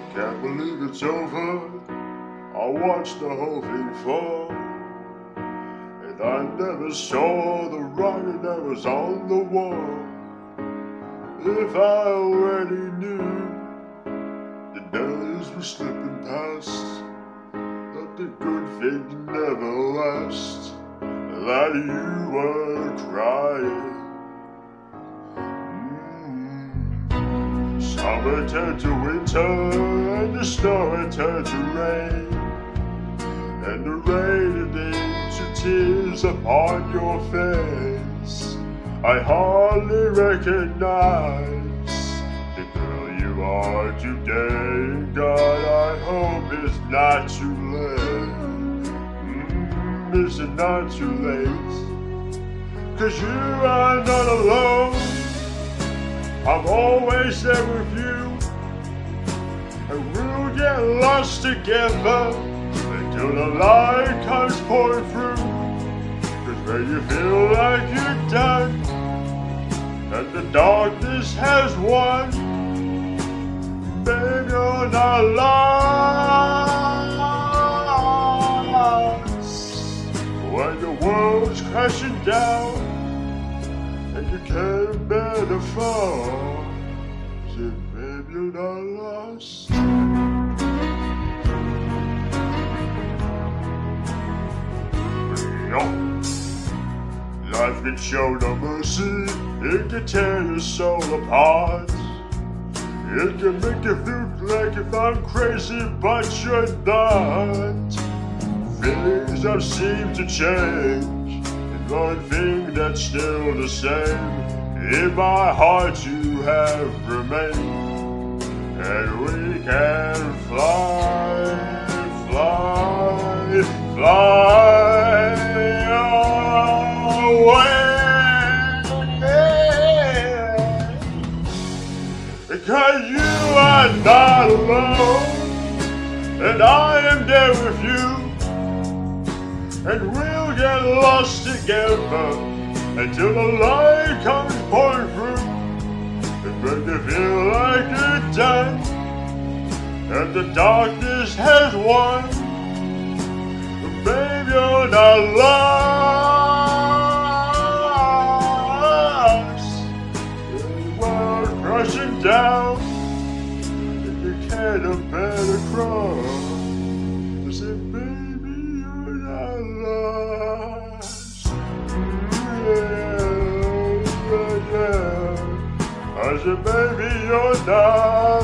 Can't believe it's over. I watched the whole thing fall, and I never saw the writing that was on the wall. If I already knew the days were slipping past, that the good things never last, that you were crying. Summer turned to winter, and the snow had turned to rain, and the rain had into tears upon your face. I hardly recognize the girl you are today. God, I hope it's not too late. Is it not too late? 'Cause you are not alone. I'm always there with you, and we'll get lost together until the light comes pouring through. 'Cause when you feel like you're done and the darkness has won, babe, you're not lost. When the world's crashing down and you can't bear the fall, say, babe, you're not lost. Life can show no mercy, it can tear your soul apart. It can make you feel like if I'm crazy, but you're not. Feelings have seemed to change, and one thing that's still the same. In my heart you have remained, and we can fly, fly, fly away. Because you are not alone, and I am there with you, and we'll get lost together until the light comes pouring through. And when you feel like you're done and the darkness has won, babe, you're not lost. The world crashing down, and you can't bear the cross. I said, baby, you're not lost. I said, baby, you're not